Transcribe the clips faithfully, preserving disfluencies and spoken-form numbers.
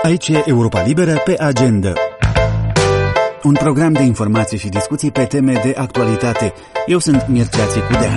Aici e Europa Liberă pe agenda. Un program de informații și discuții pe teme de actualitate. Eu sunt Mircea Țicudean.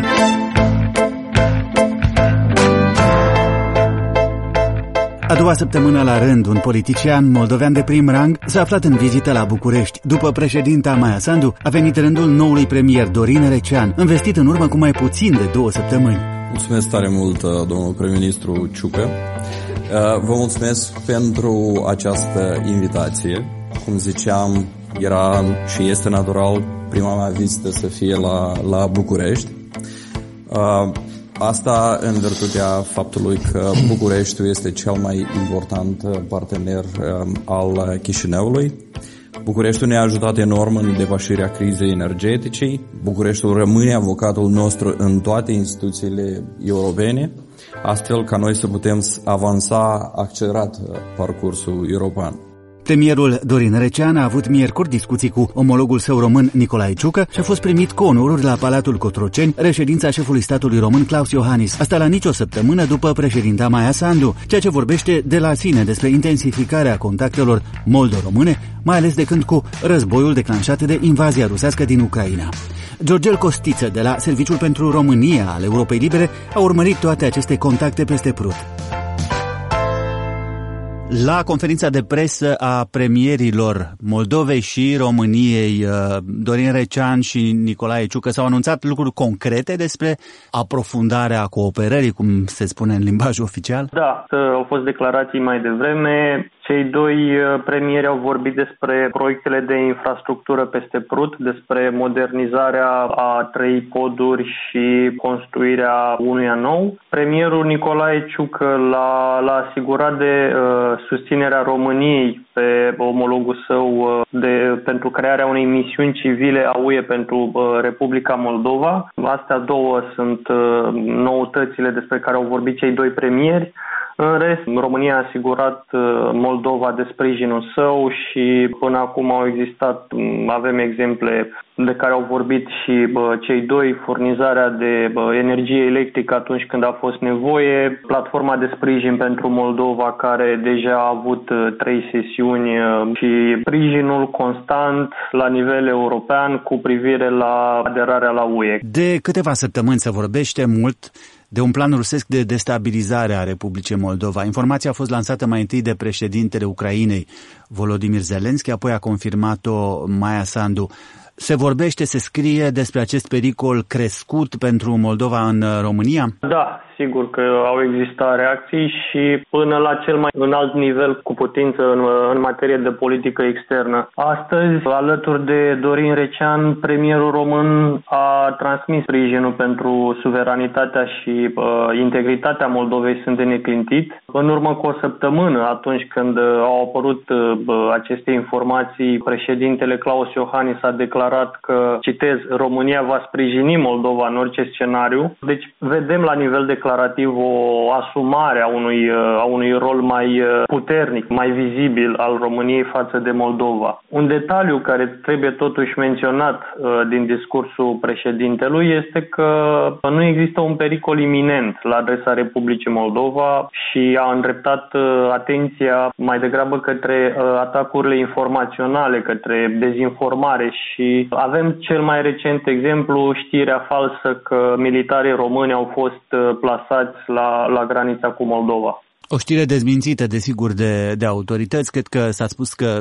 A doua săptămână la rând, un politician moldovean de prim rang s-a aflat în vizită la București. După președinta Maia Sandu, a venit rândul noului premier Dorin Recean, investit în urmă cu mai puțin de două săptămâni. Mulțumesc tare mult, domnul prim-ministru Ciucă. Vă mulțumesc pentru această invitație. Cum ziceam, era și este natural prima mea vizită să fie la, la București. Asta în virtutea faptului că Bucureștiul este cel mai important partener al Chișinăului. Bucureștiul ne-a ajutat enorm în depășirea crizei energetice. Bucureștiul rămâne avocatul nostru în toate instituțiile europene, astfel ca noi să putem avansa accelerat parcursul european. Premierul Dorin Recean a avut miercuri discuții cu omologul său român Nicolae Ciucă și a fost primit cu onoruri la Palatul Cotroceni, reședința șefului statului român Klaus Iohannis. Asta la nicio săptămână după președinta Maia Sandu, ceea ce vorbește de la sine despre intensificarea contactelor moldo-române, mai ales de când cu războiul declanșat de invazia rusească din Ucraina. Georgel Costiță, de la Serviciul pentru România al Europei Libere, a urmărit toate aceste contacte peste prut. La conferința de presă a premierilor Moldovei și României, Dorin Recean și Nicolae Ciucă s-au anunțat lucruri concrete despre aprofundarea cooperării, cum se spune în limbajul oficial? Da, au fost declarații mai devreme. Cei doi premieri au vorbit despre proiectele de infrastructură peste Prut, despre modernizarea a trei poduri și construirea unuia nou. Premierul Nicolae Ciucă l-a, l-a asigurat de uh, susținerea României pe omologul său uh, de, pentru crearea unei misiuni civile a U E pentru uh, Republica Moldova. Astea două sunt uh, noutățile despre care au vorbit cei doi premieri. În rest, România a asigurat Moldova de sprijinul său și până acum au existat, avem exemple de care au vorbit și bă, cei doi, furnizarea de bă, energie electrică atunci când a fost nevoie, platforma de sprijin pentru Moldova care deja a avut trei sesiuni și sprijinul constant la nivel european cu privire la aderarea la U E. De câteva săptămâni se vorbește mult de un plan rusesc de destabilizare a Republicii Moldova. Informația a fost lansată mai întâi de președintele Ucrainei, Volodymyr Zelensky, apoi a confirmat-o Maia Sandu. Se vorbește, se scrie despre acest pericol crescut pentru Moldova în România? Da, sigur că au existat reacții și până la cel mai înalt nivel cu putință în, în materie de politică externă. Astăzi, alături de Dorin Recean, premierul român a transmis sprijinul pentru suveranitatea și uh, integritatea Moldovei sunt de neclintit. În urmă cu o săptămână, atunci când au apărut uh, aceste informații, președintele Klaus Iohannis a declarat că, citez, România va sprijini Moldova în orice scenariu. Deci vedem la nivel declarativ o asumare a unui, a unui rol mai puternic, mai vizibil al României față de Moldova. Un detaliu care trebuie totuși menționat din discursul președintelui este că nu există un pericol iminent la adresa Republicii Moldova și a îndreptat atenția mai degrabă către atacurile informaționale, către dezinformare și avem cel mai recent exemplu, știrea falsă că militarii români au fost plasați la, la granița cu Moldova. O știre dezmințită, desigur, de, de autorități. Cred că s-a spus că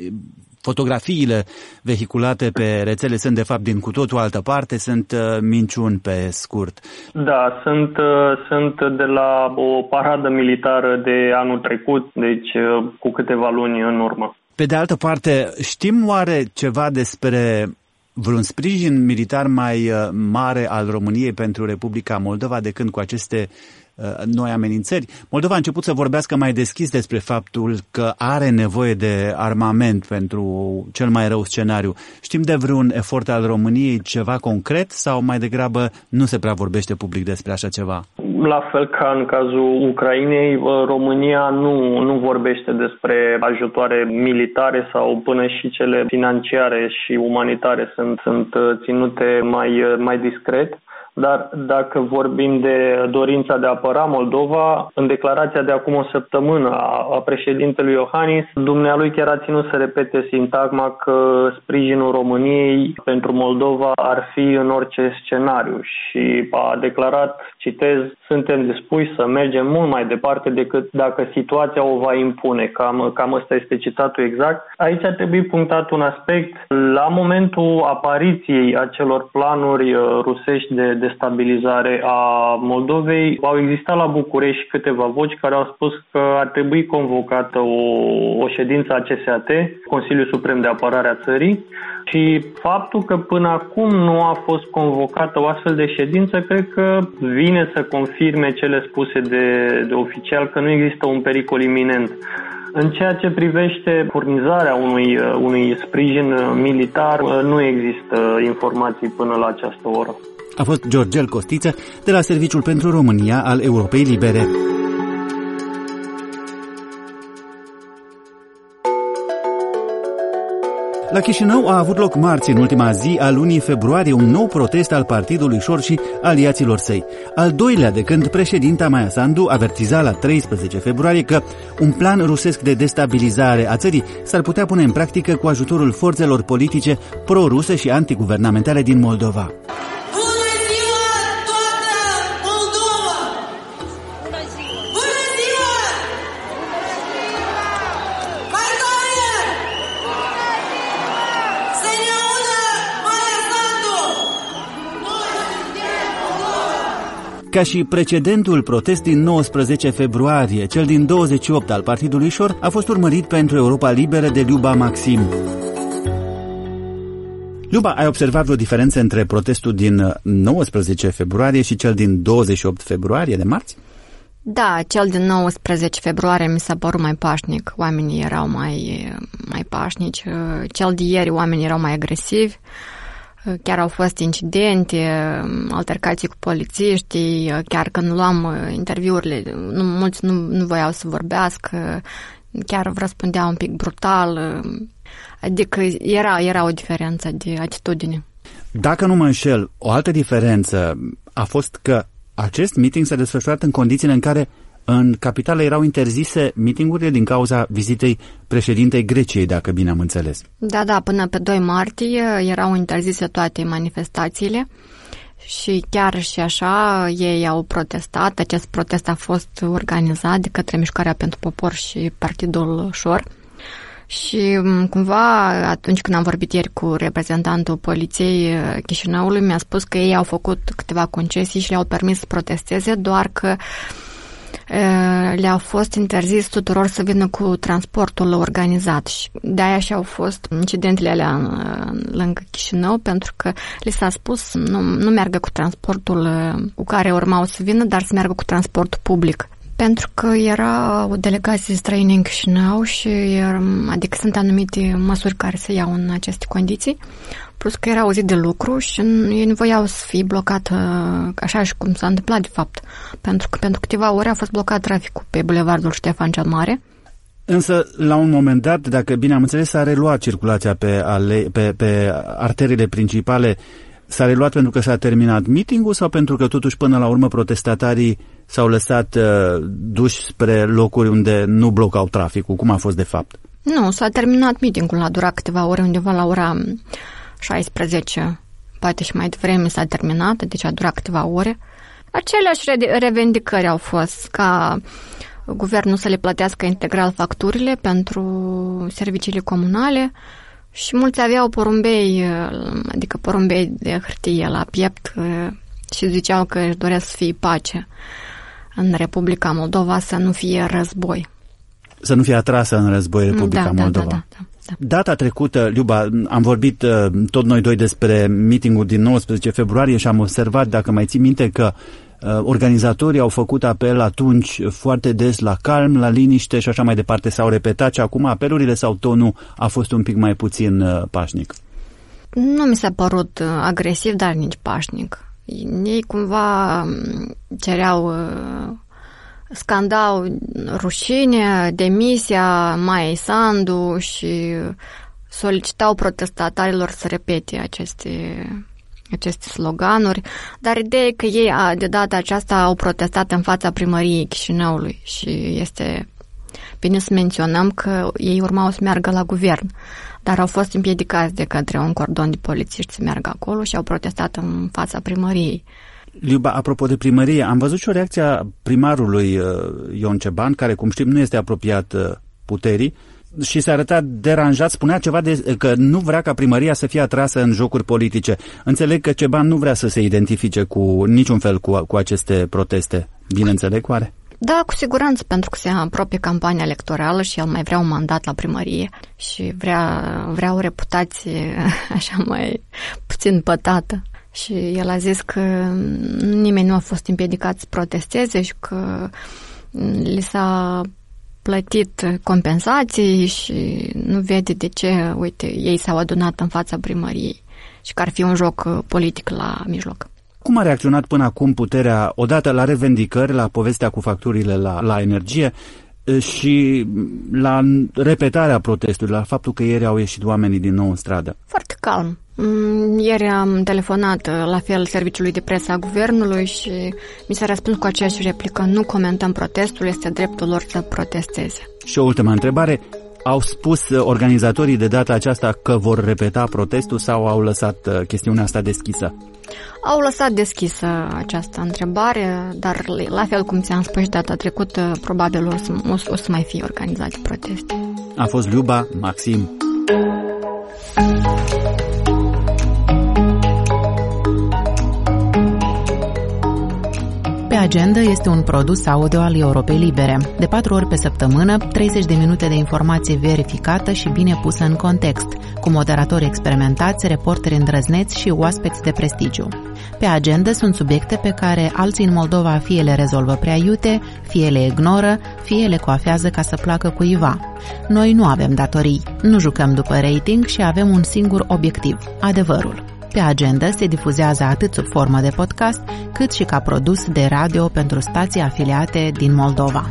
fotografiile vehiculate pe rețele sunt, de fapt, din cu totul altă parte, sunt minciuni pe scurt. Da, sunt, sunt de la o paradă militară de anul trecut, deci cu câteva luni în urmă. Pe de altă parte, știm oare ceva despre vreun sprijin militar mai mare al României pentru Republica Moldova de când cu aceste uh, noi amenințări? Moldova a început să vorbească mai deschis despre faptul că are nevoie de armament pentru cel mai rău scenariu. Știm de vreun efort al României, ceva concret, sau mai degrabă nu se prea vorbește public despre așa ceva? La fel ca în cazul Ucrainei, România nu, nu vorbește despre ajutoare militare sau până și cele financiare și umanitare sunt, sunt ținute mai, mai discret. dar dacă vorbim de dorința de a apăra Moldova, în declarația de acum o săptămână a președintelui Iohannis, dumnealui chiar a ținut să repete sintagma că sprijinul României pentru Moldova ar fi în orice scenariu și a declarat, citez, suntem dispuși să mergem mult mai departe decât dacă situația o va impune. Cam, cam ăsta este citatul exact. Aici ar trebui punctat un aspect. La momentul apariției acelor planuri rusești de destabilizare a Moldovei, au existat la București câteva voci care au spus că ar trebui convocată o, o ședință a C S A T, Consiliul Suprem de Apărare a țării, și faptul că până acum nu a fost convocată o astfel de ședință, cred că vine să confirme cele spuse de, de oficial că nu există un pericol iminent. În ceea ce privește furnizarea unui, unui sprijin militar, nu există informații până la această oră. A fost Georgel Costiță de la Serviciul pentru România al Europei Libere. La Chișinău a avut loc marți, în ultima zi a lunii februarie, un nou protest al Partidului Șor și aliaților săi. Al doilea de când președinta Maia Sandu avertiza la treisprezece februarie că un plan rusesc de destabilizare a țării s-ar putea pune în practică cu ajutorul forțelor politice pro-ruse și antiguvernamentale din Moldova. Ca și precedentul protest din nouăsprezece februarie, cel din douăzeci și opt al Partidului Șor a fost urmărit pentru Europa Liberă de Liuba Maxim. Liuba, ai observat vreo diferență între protestul din nouăsprezece februarie și cel din douăzeci și opt februarie de marți? Da, cel din nouăsprezece februarie mi s-a părut mai pașnic, oamenii erau mai, mai pașnici, cel de ieri oamenii erau mai agresivi. Chiar au fost incidente, altercații cu polițiștii, chiar când luam interviurile, nu, mulți nu, nu voiau să vorbească, chiar răspundeau un pic brutal, adică era, era o diferență de atitudine. Dacă nu mă înșel, o altă diferență a fost că acest meeting s-a desfășurat în condițiile în care în capitală erau interzise meetingurile din cauza vizitei președintei Greciei, dacă bine am înțeles. Da, da, până pe doi martie erau interzise toate manifestațiile și chiar și așa ei au protestat. Acest protest a fost organizat de către Mișcarea pentru Popor și Partidul Șor. Și cumva atunci când am vorbit ieri cu reprezentantul poliției Chișinăului, mi-a spus că ei au făcut câteva concesii și le-au permis să protesteze, doar că le-au fost interzis tuturor să vină cu transportul organizat și de-aia și au fost incidentele alea lângă Chișinău, pentru că li s-a spus nu, nu meargă cu transportul cu care urmau să vină, dar să meargă cu transportul public. Pentru că era o delegație străină în Chișinău și adică sunt anumite măsuri care se iau în aceste condiții, plus că era o zi de lucru și ei nu voiau să fie blocat așa și cum s-a întâmplat de fapt, pentru că pentru câteva ore a fost blocat traficul pe bulevardul Ștefan cel Mare. Însă, la un moment dat, dacă bine am înțeles, s-a reluat circulația pe, ale, pe, pe arteriile principale. S-a reluat pentru că s-a terminat meeting-ul sau pentru că totuși până la urmă protestatarii s-au lăsat uh, duși spre locuri unde nu blocau traficul? Cum a fost de fapt? Nu, s-a terminat meeting-ul, a durat câteva ore, undeva la ora șaisprezece, poate și mai devreme s-a terminat, deci a durat câteva ore. Aceleași revendicări au fost ca guvernul să le plătească integral facturile pentru serviciile comunale și mulți aveau porumbei, adică porumbei de hârtie la piept și ziceau că își doresc să fie pace în Republica Moldova, să nu fie război. Să nu fie atrasă în război Republica da, Moldova. Da, da, da, da. Data trecută, Liuba, am vorbit tot noi doi despre meetingul din nouăsprezece februarie și am observat, dacă mai ții minte, că organizatorii au făcut apel atunci foarte des la calm, la liniște și așa mai departe. S-au repetat și acum apelurile sau tonul a fost un pic mai puțin pașnic? Nu mi s-a părut agresiv, dar nici pașnic. Ei cumva cereau, scandau rușine, demisia Maiei Sandu și solicitau protestatarilor să repete aceste aceste sloganuri, dar ideea e că ei de data aceasta au protestat în fața primăriei Chișinăului și este bine să menționăm că ei urmau să meargă la guvern, dar au fost împiedicați de către un cordon de polițiști să meargă acolo și au protestat în fața primăriei. Liuba, apropo de primărie, am văzut și o reacție a primarului Ion Ceban, care, cum știm, nu este apropiat puterii, și s-a arătat deranjat, spunea ceva de, că nu vrea ca primăria să fie atrasă în jocuri politice. Înțeleg că Ceban nu vrea să se identifice cu niciun fel cu, cu aceste proteste. Bine înțeleg, oare? Da, cu siguranță, pentru că se apropie campania electorală și el mai vrea un mandat la primărie și vrea, vrea o reputație așa mai puțin pătată. Și el a zis că nimeni nu a fost împiedicat să protesteze și că li s-a plătit compensații și nu vede de ce, uite, ei s-au adunat în fața primăriei și că ar fi un joc politic la mijloc. Cum a reacționat până acum puterea, odată la revendicări, la povestea cu facturile la, la energie și la repetarea protestului, la faptul că ieri au ieșit oamenii din nou în stradă? Foarte calm. Ieri am telefonat la fel serviciului de presă a guvernului și mi s-a răspuns cu aceeași replică: nu comentăm protestul, este dreptul lor să protesteze. Și o ultimă întrebare, au spus organizatorii de data aceasta că vor repeta protestul sau au lăsat chestiunea asta deschisă? Au lăsat deschisă această întrebare, dar la fel cum ți-am spus și data trecută, probabil o să, o să mai fie organizate proteste. A fost Liuba Maxim. Pe agenda este un produs audio al Europei Libere. De patru ori pe săptămână, treizeci de minute de informație verificată și bine pusă în context, cu moderatori experimentați, reporteri îndrăzneți și oaspeți de prestigiu. Pe agenda sunt subiecte pe care alții în Moldova fie le rezolvă prea iute, fie le ignoră, fie le coafează ca să placă cuiva. Noi nu avem datorii, nu jucăm după rating și avem un singur obiectiv, adevărul. Pe agenda se difuzează atât sub formă de podcast, cât și ca produs de radio pentru stații afiliate din Moldova.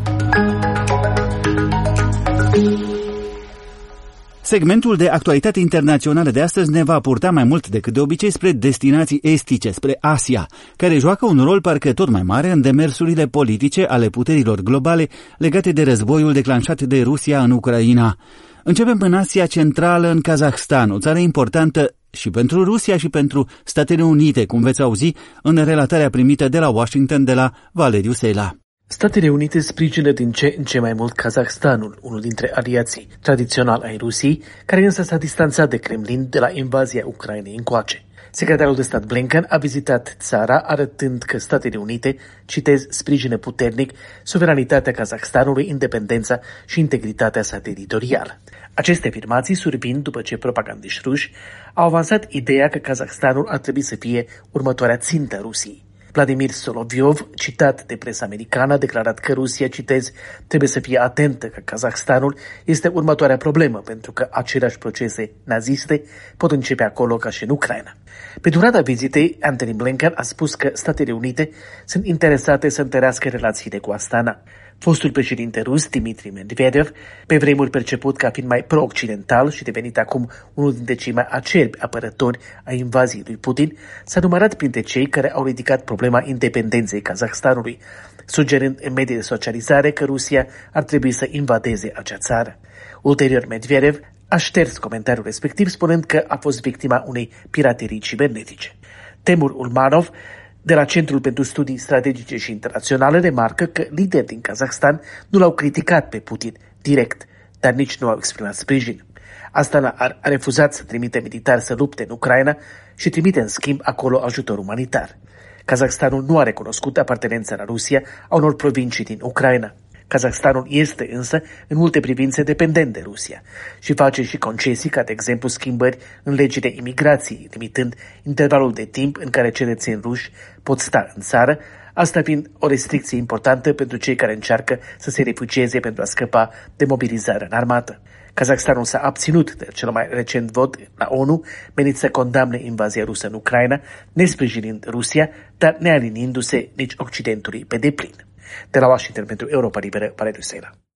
Segmentul de actualitate internațională de astăzi ne va purta mai mult decât de obicei spre destinații estice, spre Asia, care joacă un rol parcă tot mai mare în demersurile politice ale puterilor globale legate de războiul declanșat de Rusia în Ucraina. Începem în Asia Centrală, în Kazahstan, o țară importantă și pentru Rusia și pentru Statele Unite, cum veți auzi în relatarea primită de la Washington de la Valeriu Seila. Statele Unite sprijină din ce în ce mai mult Kazahstanul, unul dintre aliații tradițional ai Rusiei, care însă s-a distanțat de Kremlin de la invazia Ucrainei încoace. Secretarul de stat Blinken a vizitat țara arătând că Statele Unite, citez, sprijină puternic suveranitatea Kazahstanului, independența și integritatea sa teritorială. Aceste afirmații survin după ce propagandiști ruși au avansat ideea că Kazahstanul ar trebui să fie următoarea țintă Rusiei. Vladimir Solovyov, citat de presa americană, a declarat că Rusia, citez, trebuie să fie atentă că Kazahstanul este următoarea problemă, pentru că aceleași procese naziste pot începe acolo ca și în Ucraina. Pe durata vizitei, Antony Blinken a spus că Statele Unite sunt interesate să întărească relațiile cu Astana. Fostul președinte rus, Dmitry Medvedev, pe vremuri perceput ca fiind mai pro-occidental și devenit acum unul dintre cei mai acerbi apărători a invaziei lui Putin, s-a numărat printre cei care au ridicat problema independenței Kazahstanului, sugerând în medii de socializare că Rusia ar trebui să invadeze acea țară. Ulterior, Medvedev a șters comentariul respectiv, spunând că a fost victima unei piraterii cibernetice. Temur Ulmanov, de la Centrul pentru Studii Strategice și Internaționale, remarcă că lideri din Kazahstan nu l-au criticat pe Putin direct, dar nici nu au exprimat sprijin. Astana a refuzat să trimite militari să lupte în Ucraina și trimite în schimb acolo ajutor umanitar. Kazahstanul nu a recunoscut apartenența la Rusia a unor provincii din Ucraina. Kazahstanul este însă în multe privințe dependent de Rusia și face și concesii, ca de exemplu schimbări în legile imigrației, limitând intervalul de timp în care cetățeni ruși pot sta în țară, asta fiind o restricție importantă pentru cei care încearcă să se refugieze pentru a scăpa de mobilizarea în armată. Kazahstanul s-a abținut de cel mai recent vot la ONU menit să condamne invazia rusă în Ucraina, nesprijinind Rusia, dar nealinindu-se nici Occidentului pe deplin. De la Washington pentru Europa Liberă, Valeriu Seila.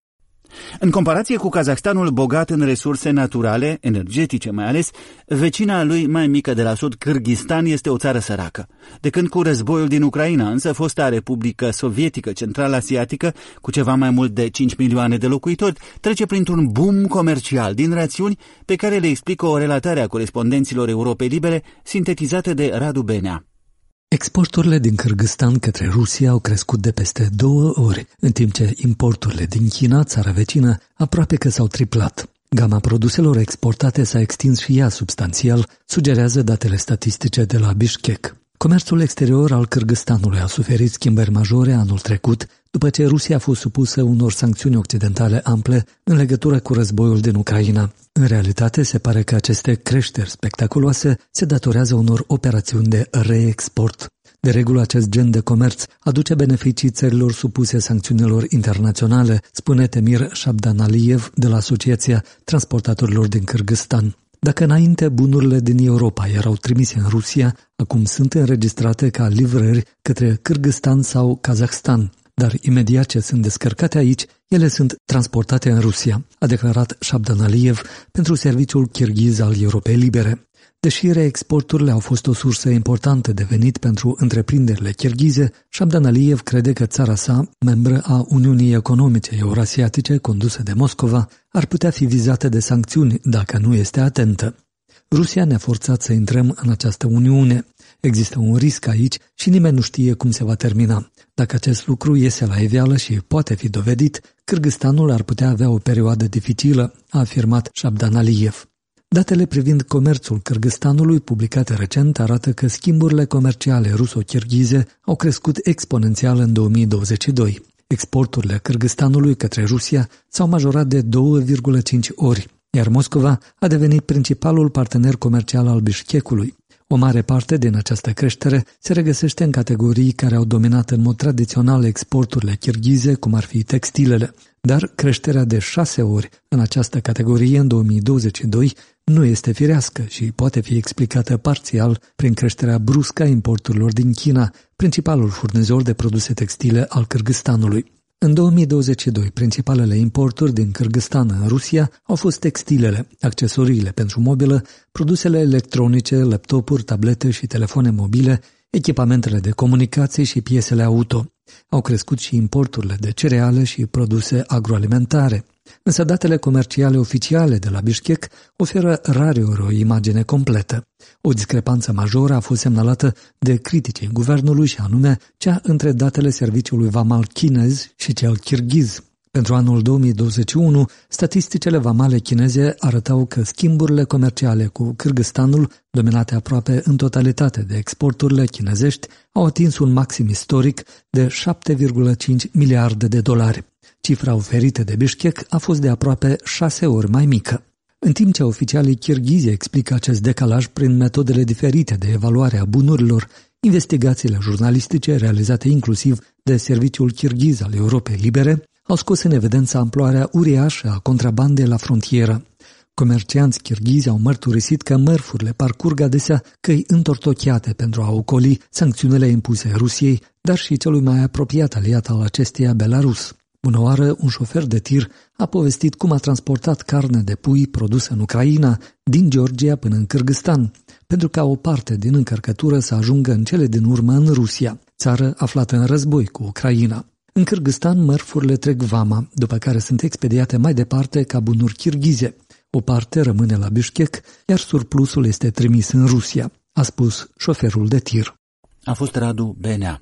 În comparație cu Kazahstanul bogat în resurse naturale, energetice mai ales, vecina lui mai mică de la sud, Kârgâzstan, este o țară săracă. De când cu războiul din Ucraina, însă, fosta Republică Sovietică Central-Asiatică, cu ceva mai mult de cinci milioane de locuitori, trece printr-un boom comercial din rațiuni pe care le explică o relatare a corespondenților Europei Libere, sintetizată de Radu Benea. Exporturile din Kârgâzstan către Rusia au crescut de peste două ori, în timp ce importurile din China, țara vecină, aproape că s-au triplat. Gama produselor exportate s-a extins și ea substanțial, sugerează datele statistice de la Bishkek. Comerțul exterior al Kârgâzstanului a suferit schimbări majore anul trecut, după ce Rusia a fost supusă unor sancțiuni occidentale ample în legătură cu războiul din Ucraina. În realitate, se pare că aceste creșteri spectaculoase se datorează unor operațiuni de reexport. De regulă, acest gen de comerț aduce beneficii țărilor supuse sancțiunilor internaționale, spune Temir Shabdanaliyev de la Asociația Transportatorilor din Kârgâzstan. Dacă înainte bunurile din Europa erau trimise în Rusia, acum sunt înregistrate ca livrări către Kârgâzstan sau Kazahstan, dar imediat ce sunt descărcate aici, ele sunt transportate în Rusia, a declarat Shabdanaliyev pentru serviciul kirghiz al Europei Libere. Deși reexporturile au fost o sursă importantă de venit pentru întreprinderile kirghize, Shabdanaliyev crede că țara sa, membră a Uniunii Economice Eurasiatice condusă de Moscova, ar putea fi vizată de sancțiuni dacă nu este atentă. Rusia ne-a forțat să intrăm în această Uniune. Există un risc aici și nimeni nu știe cum se va termina. Dacă acest lucru iese la iveală și poate fi dovedit, Kârgâzstanul ar putea avea o perioadă dificilă, a afirmat Shabdanaliyev. Datele privind comerțul Kârgâzstanului, publicate recent, arată că schimburile comerciale ruso-kirghize au crescut exponențial în două mii douăzeci și doi. Exporturile Kârgâzstanului către Rusia s-au majorat de doi virgulă cinci ori, iar Moscova a devenit principalul partener comercial al Bishkekului. O mare parte din această creștere se regăsește în categorii care au dominat în mod tradițional exporturile kirghize, cum ar fi textilele, dar creșterea de șase ori în această categorie în două mii douăzeci și doi nu este firească și poate fi explicată parțial prin creșterea bruscă a importurilor din China, principalul furnizor de produse textile al Kârgâzstanului. În două mii douăzeci și doi, principalele importuri din Kârgâzstan în Rusia au fost textilele, accesoriile pentru mobilă, produsele electronice, laptopuri, tablete și telefoane mobile, echipamentele de comunicații și piesele auto. Au crescut și importurile de cereale și produse agroalimentare. Însă datele comerciale oficiale de la Bishkek oferă rareori o imagine completă. O discrepanță majoră a fost semnalată de criticii guvernului și anume cea între datele serviciului vamal chinez și cel kirghiz. Pentru anul două mii douăzeci și unu, statisticele vamale chineze arătau că schimburile comerciale cu Kârgâzstanul, dominate aproape în totalitate de exporturile chinezești, au atins un maxim istoric de șapte virgulă cinci miliarde de dolari. Cifra oferită de Bishkek a fost de aproape șase ori mai mică. În timp ce oficialii kirghizi explică acest decalaj prin metodele diferite de evaluare a bunurilor, investigațiile jurnalistice realizate inclusiv de Serviciul Kirghiz al Europei Libere au scos în evidență amploarea uriașă a contrabandei la frontieră. Comercianți kirghizi au mărturisit că mărfurile parcurg adesea căi întortocheate pentru a ocoli sancțiunile impuse Rusiei, dar și celui mai apropiat aliat al acesteia, Belarus. Bună oară, un șofer de tir a povestit cum a transportat carne de pui produsă în Ucraina din Georgia până în Kârgâzstan, pentru ca o parte din încărcătură să ajungă în cele din urmă în Rusia, țară aflată în război cu Ucraina. În Kârgâzstan, mărfurile trec vama, după care sunt expediate mai departe ca bunuri kirghize. O parte rămâne la Bishkek, iar surplusul este trimis în Rusia, a spus șoferul de tir. A fost Radu Benea.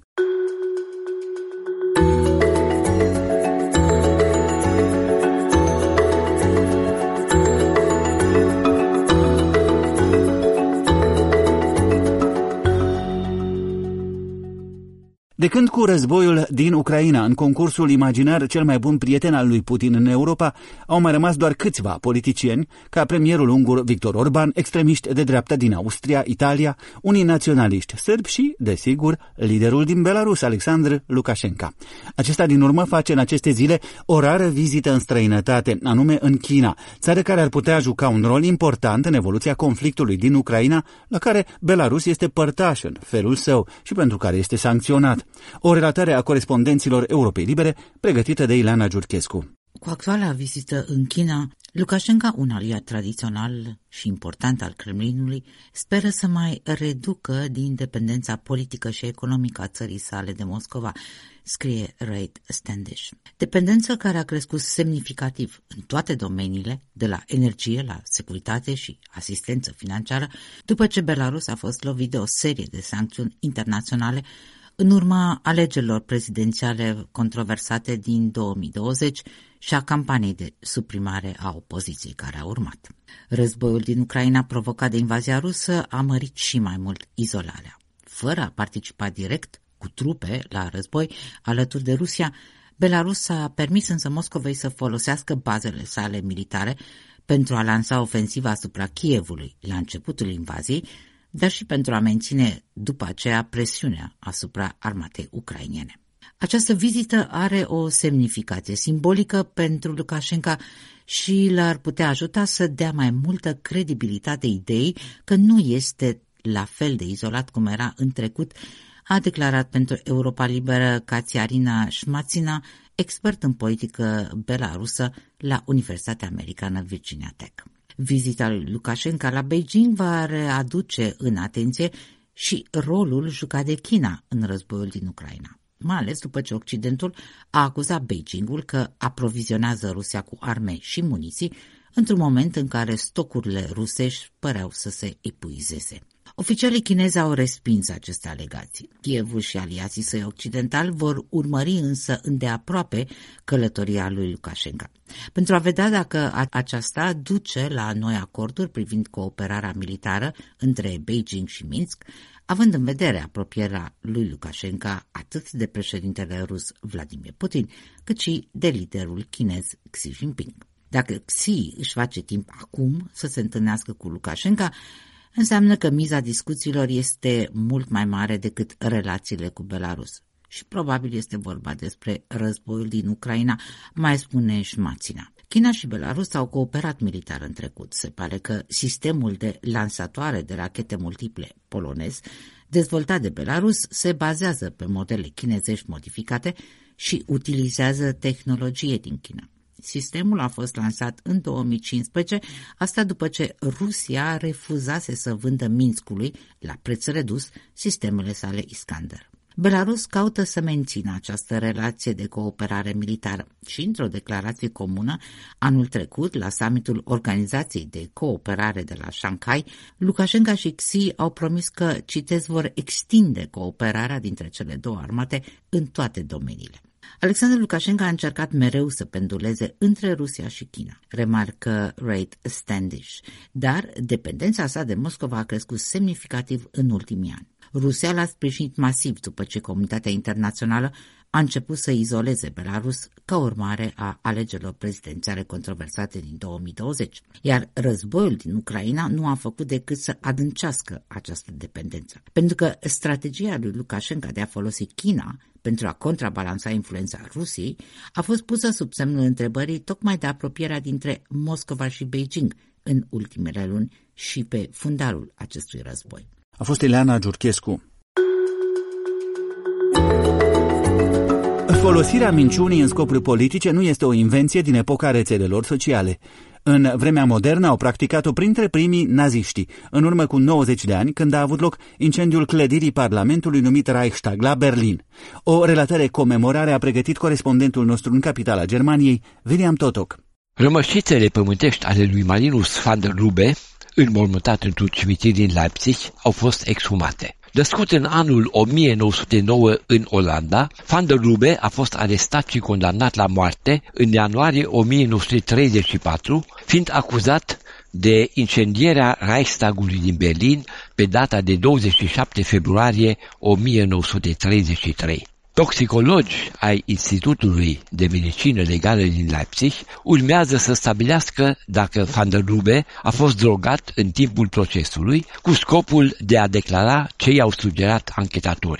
De când cu războiul din Ucraina în concursul imaginar cel mai bun prieten al lui Putin în Europa, au mai rămas doar câțiva politicieni, ca premierul ungur Viktor Orban, extremiști de dreapta din Austria, Italia, unii naționaliști sârbi și, desigur, liderul din Belarus, Alexandr Lukashenko. Acesta din urmă face în aceste zile o rară vizită în străinătate, anume în China, țară care ar putea juca un rol important în evoluția conflictului din Ucraina, la care Belarus este părtaș în felul său și pentru care este sancționat. O relatare a corespondenților Europei Libere, pregătită de Ileana Giurchescu. Cu actuala vizită în China, Lukashenko, un aliat tradițional și important al Kremlinului, speră să mai reducă din dependența politică și economică a țării sale de Moscova, scrie Reid Standish. Dependență care a crescut semnificativ în toate domeniile, de la energie la securitate și asistență financiară, după ce Belarus a fost lovit de o serie de sancțiuni internaționale în urma alegerilor prezidențiale controversate din două mii douăzeci și a campaniei de suprimare a opoziției care a urmat. Războiul din Ucraina provocat de invazia rusă a mărit și mai mult izolarea. Fără a participa direct cu trupe la război alături de Rusia, Belarus a permis însă Moscovei să folosească bazele sale militare pentru a lansa ofensiva asupra Kievului la începutul invaziei, dar și pentru a menține după aceea presiunea asupra armatei ucrainene. Această vizită are o semnificație simbolică pentru Lukashenko și l-ar putea ajuta să dea mai multă credibilitate ideii că nu este la fel de izolat cum era în trecut, a declarat pentru Europa Liberă Kațiarina Șmațina, expert în politică belarusă la Universitatea Americană Virginia Tech. Vizita lui Lukashenko la Beijing va readuce în atenție și rolul jucat de China în războiul din Ucraina, mai ales după ce Occidentul a acuzat Beijingul că aprovizionează Rusia cu arme și muniții într-un moment în care stocurile rusești păreau să se epuizeze. Oficialii chinezi au respins aceste alegații. Kievul și aliații săi occidentali vor urmări însă îndeaproape călătoria lui Lukashenko, pentru a vedea dacă aceasta duce la noi acorduri privind cooperarea militară între Beijing și Minsk, având în vedere apropierea lui Lukashenko atât de președintele rus Vladimir Putin, cât și de liderul chinez Xi Jinping. Dacă Xi își face timp acum să se întâlnească cu Lukashenko, înseamnă că miza discuțiilor este mult mai mare decât relațiile cu Belarus. Și probabil este vorba despre războiul din Ucraina, mai spune Șmațina. China și Belarus au cooperat militar în trecut. Se pare că sistemul de lansatoare de rachete multiple polonez, dezvoltat de Belarus, se bazează pe modele chinezești modificate și utilizează tehnologie din China. Sistemul a fost lansat în două mii cincisprezece, asta după ce Rusia refuzase să vândă Minskului, la preț redus, sistemele sale Iskander. Belarus caută să mențină această relație de cooperare militară și, într-o declarație comună, anul trecut, la summitul Organizației de Cooperare de la Shanghai, Lukashenko și Xi au promis că, citez, vor extinde cooperarea dintre cele două armate în toate domeniile. Alexander Lukashenko a încercat mereu să penduleze între Rusia și China, remarcă Reid Standish, dar dependența sa de Moscova a crescut semnificativ în ultimii ani. Rusia l-a sprijinit masiv după ce comunitatea internațională a început să izoleze Belarus ca urmare a alegerilor prezidențiale controversate din două mii douăzeci, iar războiul din Ucraina nu a făcut decât să adâncească această dependență. Pentru că strategia lui Lukashenko de a folosi China pentru a contrabalansa influența Rusiei a fost pusă sub semnul întrebării tocmai de apropierea dintre Moscova și Beijing în ultimele luni și pe fundalul acestui război. A fost Ileana Giurchescu. Folosirea minciunii în scopuri politice nu este o invenție din epoca rețelelor sociale. În vremea modernă au practicat-o printre primii naziștii, în urmă cu nouăzeci de ani, când a avut loc incendiul clădirii Parlamentului numit Reichstag la Berlin. O relatare comemorare a pregătit corespondentul nostru în capitala Germaniei, William Totok. Rămășițele pământești ale lui Marinus van der Lubbe, înmormântat într-un cimitir din Leipzig, au fost exhumate. Născut în anul o mie nouă sute nouă în Olanda, van der Lubbe a fost arestat și condamnat la moarte în ianuarie o mie nouă sute treizeci și patru, fiind acuzat de incendierea Reichstagului din Berlin pe data de douăzeci și șapte februarie o mie nouă sute treizeci și trei. Toxicologi ai Institutului de Medicină Legală din Leipzig urmează să stabilească dacă van der Lubbe a fost drogat în timpul procesului cu scopul de a declara ce i-au sugerat anchetatorii.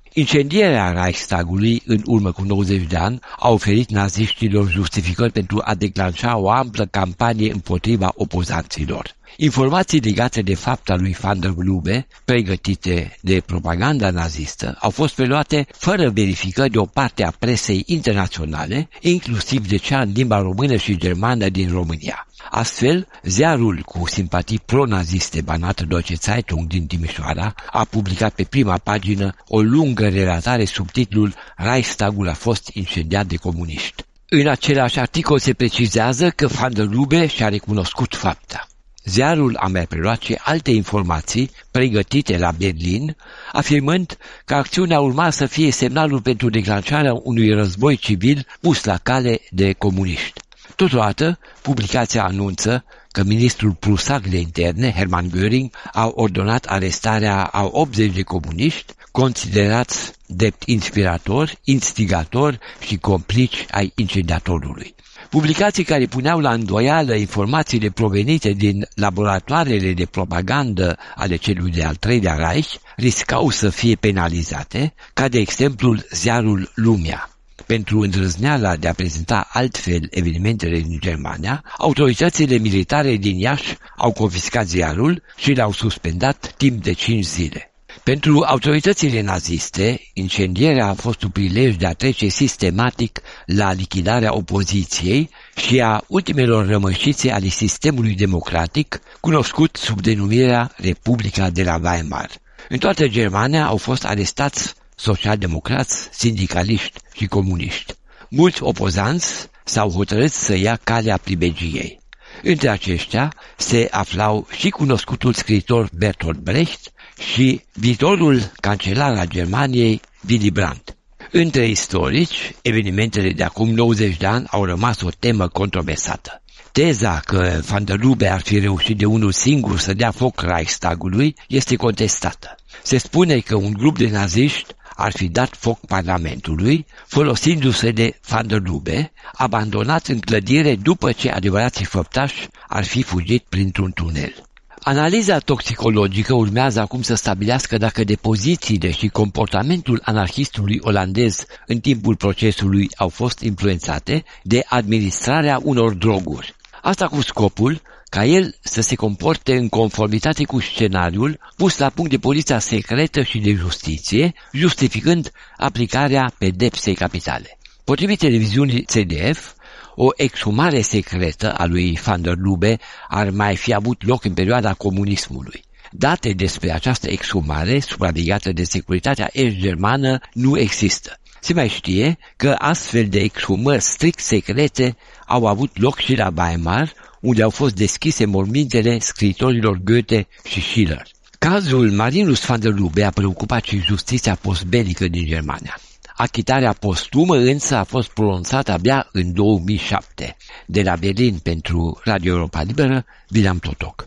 Incendierea Reichstagului în urmă cu nouăzeci de ani a oferit naziștilor justificări pentru a declanșa o amplă campanie împotriva opozanților. Informații legate de fapta lui Van der Lubbe, pregătite de propaganda nazistă, au fost preluate fără verificări de o parte a presei internaționale, inclusiv de cea în limba română și germană din România. Astfel, ziarul cu simpatii pro-naziste Banater Deutsche Zeitung din Timișoara a publicat pe prima pagină o lungă relatare sub titlul Reichstagul a fost incendiat de comuniști. În același articol se precizează că Van der Lubbe și-a recunoscut fapta. Ziarul a mai preluat și alte informații pregătite la Berlin, afirmând că acțiunea urma să fie semnalul pentru declanșarea unui război civil pus la cale de comuniști. Totodată, publicația anunță că ministrul prusac de interne, Hermann Göring, a ordonat arestarea a optzeci de comuniști, considerați drept inspiratori, instigatori și complici ai incendiatorului. Publicații care puneau la îndoială informațiile provenite din laboratoarele de propagandă ale celui de-al treilea Reich riscau să fie penalizate, ca de exemplul ziarul Lumea. Pentru îndrăzneala de a prezenta altfel evenimentele din Germania, autoritățile militare din Iași au confiscat ziarul și l-au suspendat timp de cinci zile. Pentru autoritățile naziste, incendierea a fost un prilej de a trece sistematic la lichidarea opoziției și a ultimelor rămășițe ale sistemului democratic, cunoscut sub denumirea Republica de la Weimar. În toată Germania au fost arestați social-democrați, sindicaliști și comuniști. Mulți opozanți s-au hotărât să ia calea pribegiei. Între aceștia se aflau și cunoscutul scriitor Bertolt Brecht și viitorul cancelar al Germaniei, Willy Brandt. Între istorici, evenimentele de acum nouăzeci de ani au rămas o temă controversată. Teza că Van der Lubbe ar fi reușit de unul singur să dea foc Reichstagului este contestată. Se spune că un grup de naziști ar fi dat foc Parlamentului, folosindu-se de Van der Lubbe, abandonat în clădire după ce adevărații făptași ar fi fugit printr-un tunel. Analiza toxicologică urmează acum să stabilească dacă depozițiile și comportamentul anarhistului olandez în timpul procesului au fost influențate de administrarea unor droguri. Asta cu scopul ca el să se comporte în conformitate cu scenariul pus la punct de poliția secretă și de justiție, justificând aplicarea pedepsei capitale. Potrivit televiziunii C D F, o exhumare secretă a lui Van der Lubbe ar mai fi avut loc în perioada comunismului. Date despre această exhumare, supravegheată de securitatea est-germană, nu există. Se mai știe că astfel de exhumări strict secrete au avut loc și la Weimar, unde au fost deschise mormintele scriitorilor Goethe și Schiller. Cazul Marinus van der Lubbe a preocupat și justiția postbelică din Germania. Achitarea postumă însă a fost pronunțată abia în două mii șapte. De la Berlin pentru Radio Europa Liberă, William Totoc.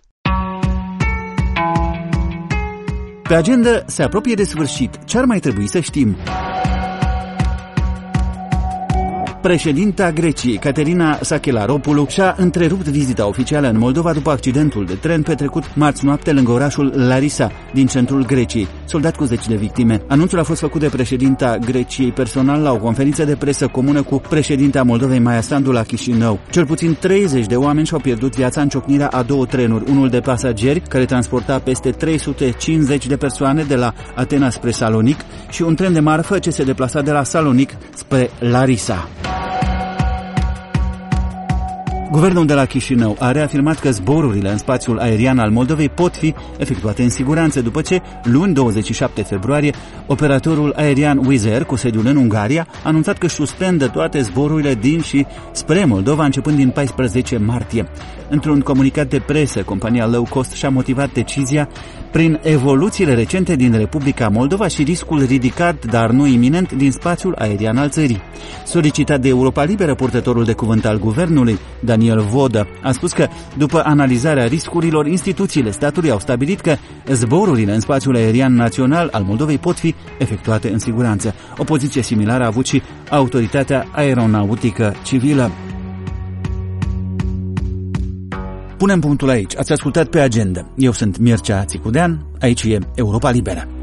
Pe agenda se apropie de sfârșit. Ce ar mai trebui să știm? Președinta Greciei, Caterina Sakellaropoulou, și-a întrerupt vizita oficială în Moldova după accidentul de tren petrecut marți noapte lângă orașul Larisa, din centrul Greciei, soldat cu zeci de victime. Anunțul a fost făcut de președinta Greciei personal la o conferință de presă comună cu președinta Moldovei Maia Sandu la Chișinău. Cel puțin treizeci de oameni și-au pierdut viața în ciocnirea a două trenuri, unul de pasageri, care transporta peste trei sute cincizeci de persoane de la Atena spre Salonic, și un tren de marfă ce se deplasa de la Salonic spre Larisa. Guvernul de la Chișinău a reafirmat că zborurile în spațiul aerian al Moldovei pot fi efectuate în siguranță, după ce, luni douăzeci și șapte februarie, operatorul aerian Wizz Air, cu sediul în Ungaria, a anunțat că își suspendă toate zborurile din și spre Moldova începând din paisprezece martie. Într-un comunicat de presă, compania low cost și-a motivat decizia prin evoluțiile recente din Republica Moldova și riscul ridicat, dar nu iminent, din spațiul aerian al țării. Solicitat de Europa Liberă, purtătorul de cuvânt al guvernului, Daniel Vodă, a spus că, după analizarea riscurilor, instituțiile statului au stabilit că zborurile în spațiul aerian național al Moldovei pot fi efectuate în siguranță. O poziție similară a avut și Autoritatea Aeronautică Civilă. Punem punctul aici. Ați ascultat Pe Agenda. Eu sunt Mircea Țicudean. Aici e Europa Liberă.